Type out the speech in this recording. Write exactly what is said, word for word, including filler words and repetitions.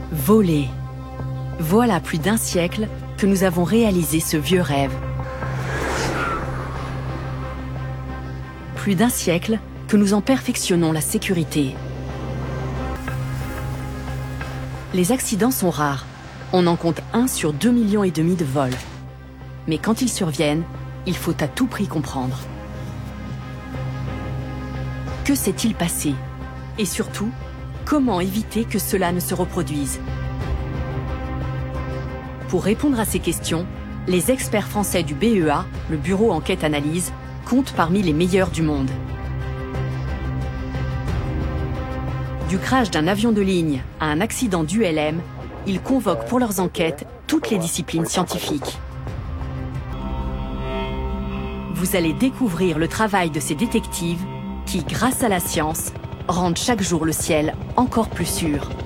Voler. Voilà plus d'un siècle que nous avons réalisé ce vieux rêve. Plus d'un siècle que nous en perfectionnons la sécurité. Les accidents sont rares. On en compte un sur deux millions et demi de vols. Mais quand ils surviennent, il faut à tout prix comprendre. Que s'est-il passé? Et surtout, comment éviter que cela ne se reproduise? Pour répondre à ces questions, les experts français du B E A, le Bureau Enquête Analyse, comptent parmi les meilleurs du monde. Du crash d'un avion de ligne à un accident d'U L M, ils convoquent pour leurs enquêtes toutes les disciplines scientifiques. Vous allez découvrir le travail de ces détectives qui, grâce à la science, rendent chaque jour le ciel encore plus sûr.